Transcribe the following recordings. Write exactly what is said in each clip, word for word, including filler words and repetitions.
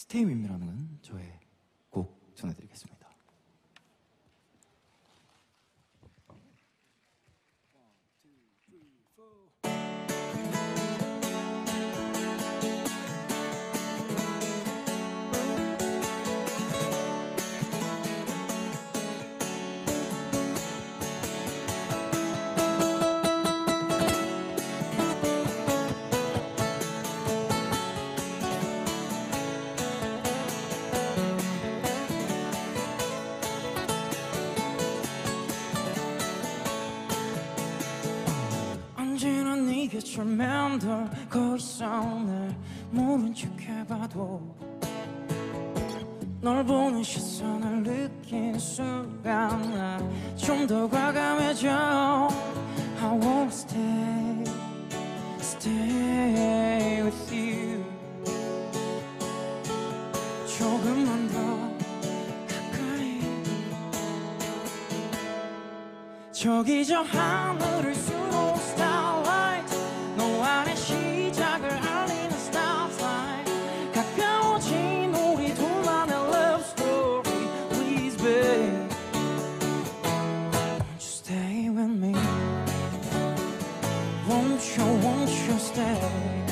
Stay with me라는 저의 곡 전해드리겠습니다. 언제나 네 곁을 맴돌고 있어. 날 모른 척 해봐도 널 보는 시선을 느낀 순간 나 좀 더 과감해져. I wanna stay, stay with you. 조금만 더 가까이. 저기 저 하늘을 수놓은 starlight, 너와의 시작을 알리는 starlight. 가까워진 우리 둘만의 love story. Please babe, won't you stay with me? Won't you, won't you stay?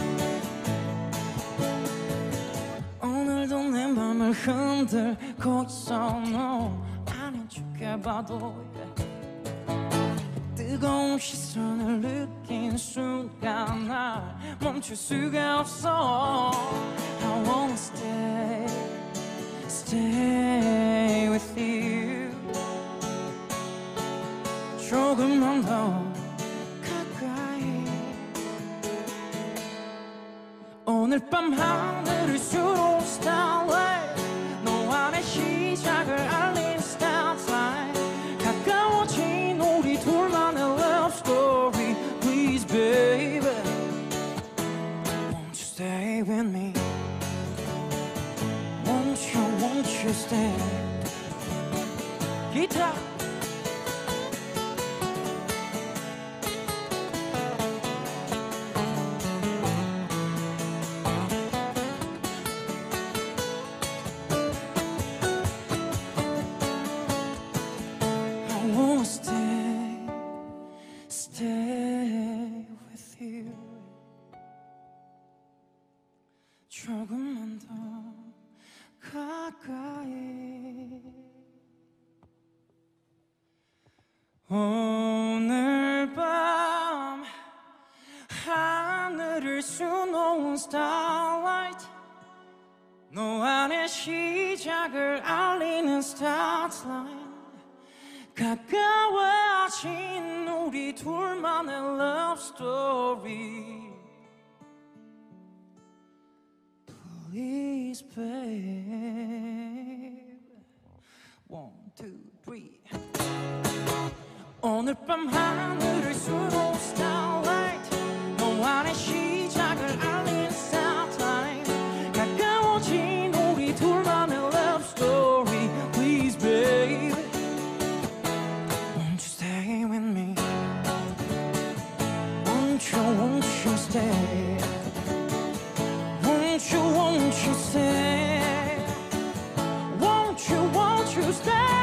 오늘도 내 맘을 흔들고 있어. 너 아닌 척 해봐도 뜨거운 시선을 느낀 순간 날 멈출 수가 없어. I wanna stay, stay with you. 조금만 더 가까이. 오늘 밤 하늘을 수놓은 starlight, 너와의 시작을 알린 starlight. 가까워진 우리 둘만의 love story. Please baby, won't you stay with me? Won't you, won't you stay? 기타. I wanna stay, stay with you. 조금만 더 가까이. 오늘 밤 하늘을 수놓은 starlight, 너와의 시작을 알리는 starlight. 가까워진 우리 둘만의 love story. Please babe, one, two, three. 오늘 밤 하늘을 수놓은 starlight, 너와의 시작을 알린 starlight. 가까워진 우리 둘만의 love story. Please babe, won't you stay with me? Won't you, won't you stay? Won't you, won't you stay? Won't you, won't you stay?